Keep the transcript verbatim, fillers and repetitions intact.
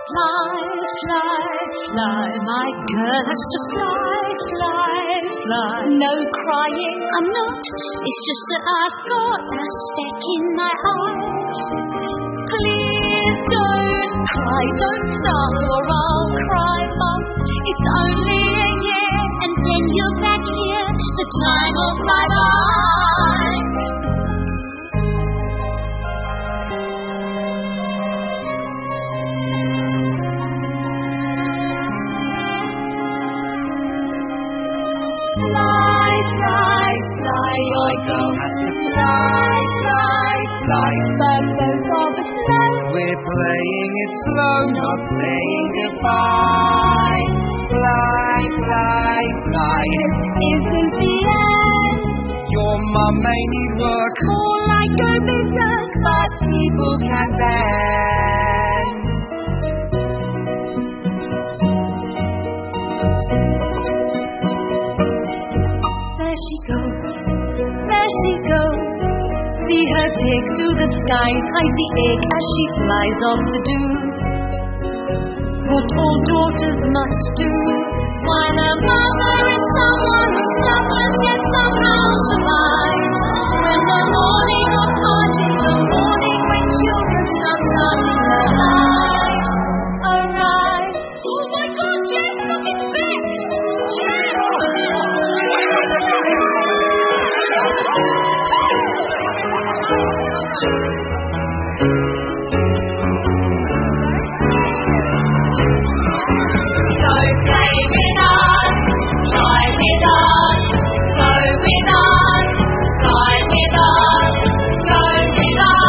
Fly, fly, fly, my girl has to fly, fly, fly. No crying, I'm not, it's just that I've got a speck in my eye. Please don't cry, don't start or I'll cry, Mum. It's only a year and then you're back here, the time will fly by. Fly, fly, fly, your girl has to fly, fly, fly. Birds of a slow. We're playing it slow, not saying goodbye. Fly, fly, fly. This isn't the end. Your mum may need work, Or like go berserk, but people can bend. There she goes, there she goes. See her take to the skies, hide the egg as she flies off to do what all daughters must do. When a mother is someone who suffers yet somehow survives. When the morning of party, the morning when children start starting their lives, arrive. Oh my God, Jess, look, it's Bex! Go with us, fly with us, go with us.